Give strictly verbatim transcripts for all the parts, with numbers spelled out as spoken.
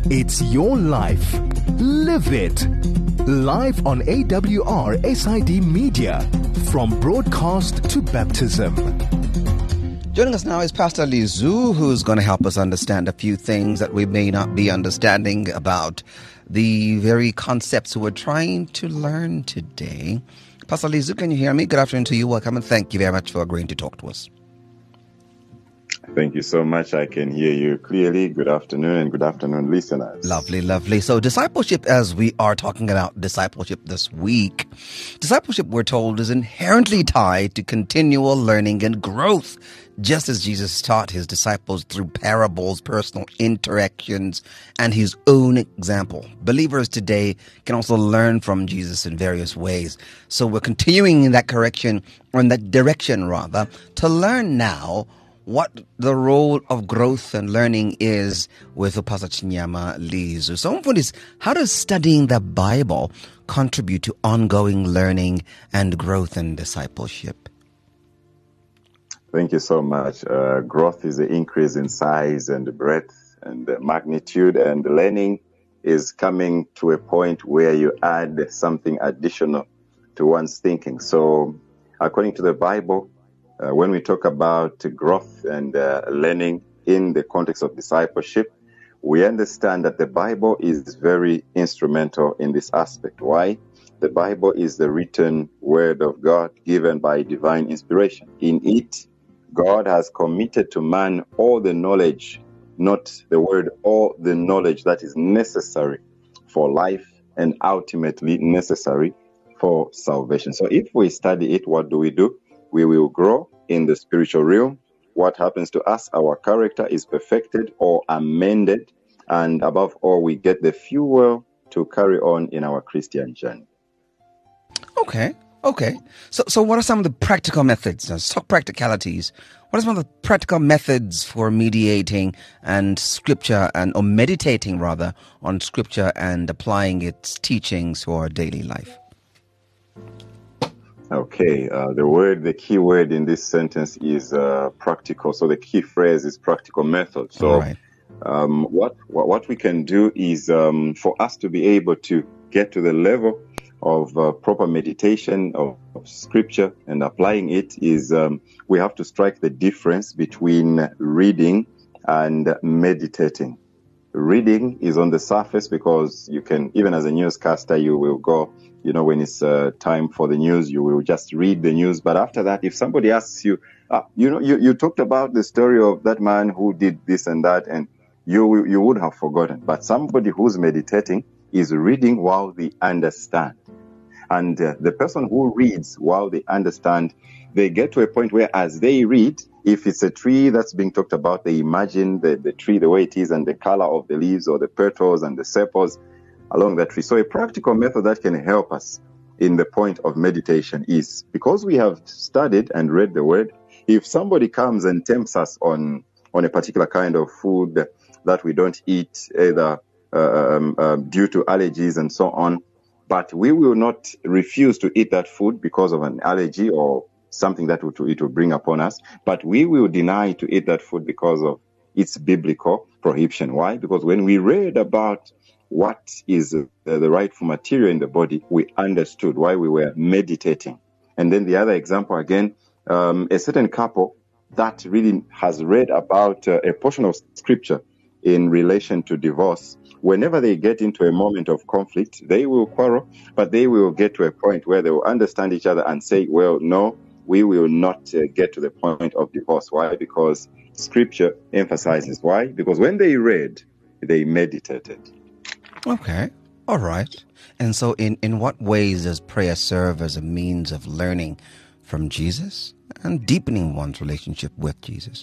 It's your life. Live it. Live on A W R S I D Media. From broadcast to baptism. Joining us now is Pastor Lizu, who's going to help us understand a few things that we may not be understanding about the very concepts we're trying to learn today. Pastor Lizu, can you hear me? Good afternoon to you. Welcome, and thank you very much for agreeing to talk to us. Thank you so much. I can hear you clearly. Good afternoon, and good afternoon, listeners. Lovely, lovely. So discipleship, as we are talking about discipleship this week, discipleship, we're told, is inherently tied to continual learning and growth, just as Jesus taught his disciples through parables, personal interactions, and his own example. Believers today can also learn from Jesus in various ways. So we're continuing in that correction, or in that direction rather, to learn now what the role of growth and learning is with Pastor Chinyama Lizu. So, is how does studying the Bible contribute to ongoing learning and growth and discipleship? Thank you so much. Uh, growth is an increase in size and breadth and magnitude, and learning is coming to a point where you add something additional to one's thinking. So, according to the Bible, Uh, when we talk about growth and uh, learning in the context of discipleship, we understand that the Bible is very instrumental in this aspect. Why? The Bible is the written word of God given by divine inspiration. In it, God has committed to man all the knowledge, not the word, all the knowledge that is necessary for life and ultimately necessary for salvation. So if we study it, what do we do? We will grow in the spiritual realm. What happens to us? Our character is perfected or amended. And above all, we get the fuel to carry on in our Christian journey. Okay, okay. So so what are some of the practical methods? Let's talk practicalities. What are some of the practical methods for mediating and scripture and or meditating rather on scripture and applying its teachings to our daily life? Okay, uh, the word, the key word in this sentence is uh, practical. So the key phrase is practical method. So right. um, what, what what we can do is um, for us to be able to get to the level of uh, proper meditation of, of scripture and applying it is um, we have to strike the difference between reading and meditating. Reading is on the surface because you can, even as a newscaster, you will go, you know, when it's uh, time for the news, you will just read the news. But after that, if somebody asks you, ah, you know, you, you talked about the story of that man who did this and that, and you you would have forgotten. But somebody who's meditating is reading while they understand. And uh, the person who reads while they understand, they get to a point where as they read, if it's a tree that's being talked about, they imagine the, the tree, the way it is, and the color of the leaves or the petals and the sepals along that tree. So a practical method that can help us in the point of meditation is, because we have studied and read the word, if somebody comes and tempts us on, on a particular kind of food that we don't eat, either uh, um, uh, due to allergies and so on, but we will not refuse to eat that food because of an allergy or something that it will bring upon us, but we will deny to eat that food because of its biblical prohibition. Why? Because when we read about what is uh, the rightful material in the body, we understood why we were meditating. And then the other example again, um, a certain couple that really has read about uh, a portion of scripture in relation to divorce, whenever they get into a moment of conflict, they will quarrel, but they will get to a point where they will understand each other and say, well, no, we will not uh, get to the point of divorce. Why? Because scripture emphasizes. Why? Because when they read, they meditated. Okay. All right. And so in, in what ways does prayer serve as a means of learning from Jesus and deepening one's relationship with Jesus?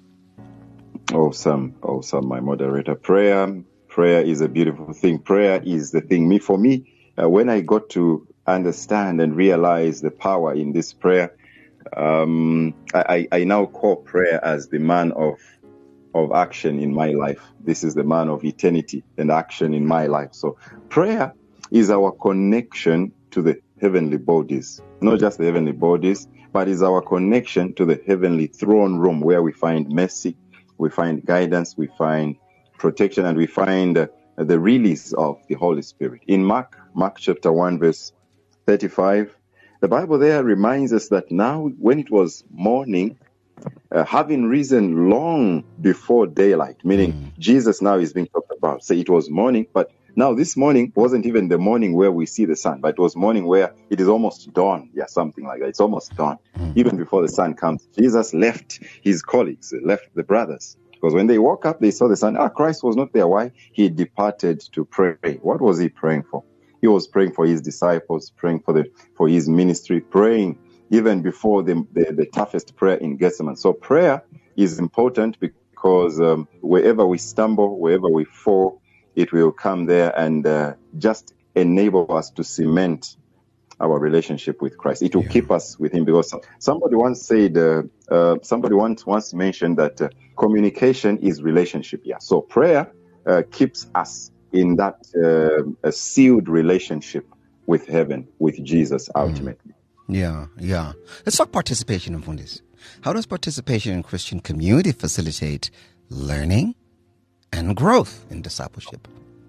Awesome. Awesome, my moderator. Prayer, prayer is a beautiful thing. Prayer is the thing. Me, for me, uh, when I got to understand and realize the power in this prayer, um, I, I now call prayer as the man of of action in my life. This is the man of eternity and action in my life. So prayer is our connection to the heavenly bodies, not just the heavenly bodies, but is our connection to the heavenly throne room where we find mercy, we find guidance, we find protection, and we find uh, the release of the Holy Spirit. In Mark, Mark chapter one, verse thirty-five, the Bible there reminds us that now when it was morning, uh, having risen long before daylight, meaning mm. Jesus now is being talked about. So it was morning, but now this morning wasn't even the morning where we see the sun, but it was morning where it is almost dawn. Yeah, something like that. It's almost dawn. Mm. Even before the sun comes, Jesus left his colleagues, left the brothers. Because when they woke up, they saw the sun. Ah, Christ was not there. Why? He departed to pray. What was he praying for? He was praying for his disciples, praying for the for his ministry, praying even before the, the, the toughest prayer in Gethsemane. So prayer is important because um, wherever we stumble, wherever we fall, it will come there and uh, just enable us to cement our relationship with Christ. It will yeah. keep us with him, because somebody once said, uh, uh, somebody once once mentioned that uh, communication is relationship. Yeah. So prayer uh, keeps us in that uh, a sealed relationship with heaven, with Jesus ultimately. Mm. Yeah, yeah. Let's talk participation in this. How does participation in Christian community facilitate learning and growth in discipleship?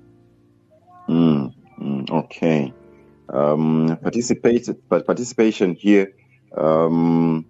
Mm, mm, okay. Um, participate, but participation here, um,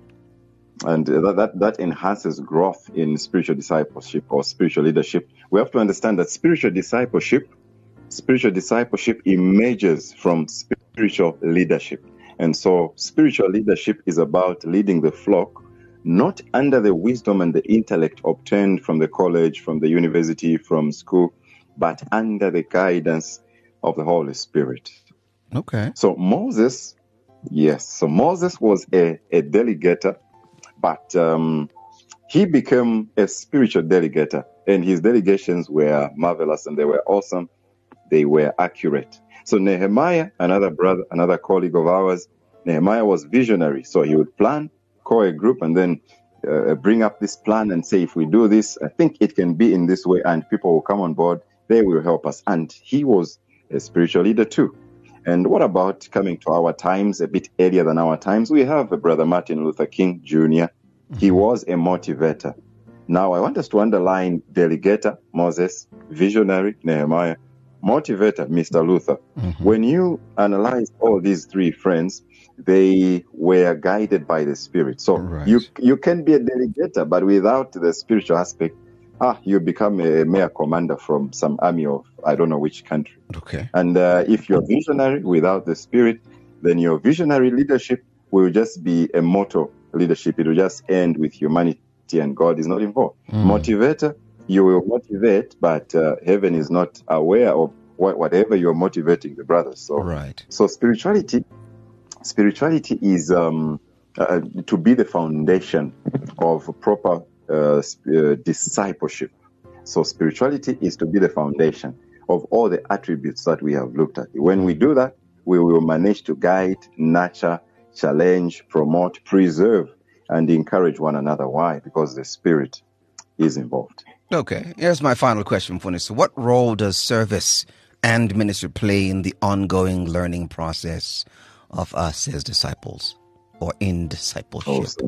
and that, that that enhances growth in spiritual discipleship or spiritual leadership. We have to understand that spiritual discipleship, spiritual discipleship emerges from spiritual leadership, and so spiritual leadership is about leading the flock, not under the wisdom and the intellect obtained from the college, from the university, from school, but under the guidance of the Holy Spirit. Okay. So Moses, yes, so Moses was a, a delegator, but um, he became a spiritual delegator, and his delegations were marvelous and they were awesome. They were accurate. So Nehemiah, another brother, another colleague of ours, Nehemiah was visionary. So he would plan, call a group, and then uh, bring up this plan and say, if we do this, I think it can be in this way, and people will come on board. They will help us. And he was a spiritual leader too. And what about coming to our times, a bit earlier than our times? We have Brother Martin Luther King Junior He was a motivator. Now, I want us to underline delegator, Moses, visionary, Nehemiah, motivator, Mister Luther. Mm-hmm. When you analyze all these three friends, they were guided by the Spirit. So right. you you can be a delegator, but without the spiritual aspect, ah, you become a mere commander from some army of I don't know which country. Okay. And uh, if you're visionary without the Spirit, then your visionary leadership will just be a mortal leadership. It will just end with humanity and God is not involved. Mm. Motivator, you will motivate, but uh, heaven is not aware of what, whatever you're motivating the brothers. So, right. So spirituality, spirituality is um, uh, to be the foundation of proper uh, uh, discipleship. So spirituality is to be the foundation of all the attributes that we have looked at. When we do that, we will manage to guide, nurture, challenge, promote, preserve, and encourage one another. Why? Because the Spirit is involved. Okay, here's my final question for this. What role does service and ministry play in the ongoing learning process of us as disciples or in discipleship? Awesome.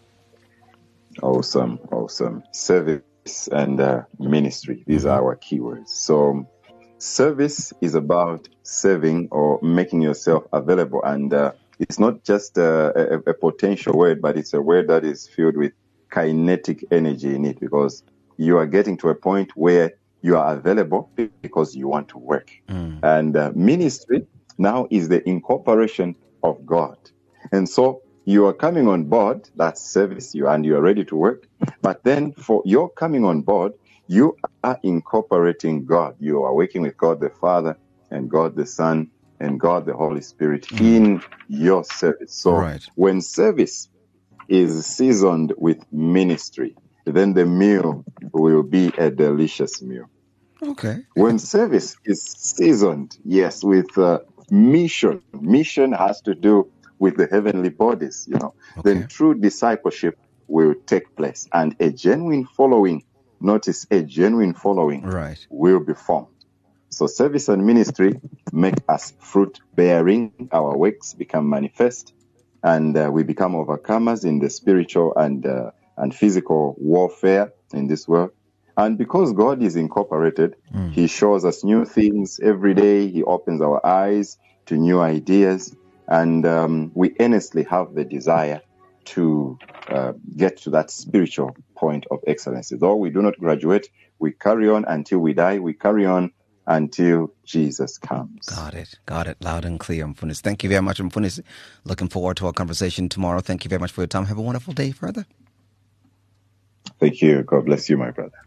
Awesome, awesome. Service and uh, ministry, these mm-hmm. are our keywords. So service is about serving or making yourself available, and uh, it's not just a, a, a potential word, but it's a word that is filled with kinetic energy in it, because you are getting to a point where you are available because you want to work. Mm. And uh, ministry now is the incorporation of God. And so you are coming on board, that's service, you and you are ready to work. But then for your coming on board, you are incorporating God. You are working with God the Father and God the Son and God the Holy Spirit mm. in your service. So right. when service is seasoned with ministry, then the meal will be a delicious meal. Okay. When service is seasoned, yes, with uh, mission, mission has to do with the heavenly bodies, you know, okay. then true discipleship will take place, and a genuine following, notice a genuine following right. will be formed. So service and ministry make us fruit-bearing, our works become manifest, and uh, we become overcomers in the spiritual and uh, and physical warfare in this world. And because God is incorporated, mm. he shows us new things every day. He opens our eyes to new ideas. And um, we earnestly have the desire to uh, get to that spiritual point of excellence. Though we do not graduate, we carry on until we die. We carry on until Jesus comes. Got it. Got it. Loud and clear, Mfundisi. Thank you very much, Mfundisi. Looking forward to our conversation tomorrow. Thank you very much for your time. Have a wonderful day further. Thank you. God bless you, my brother.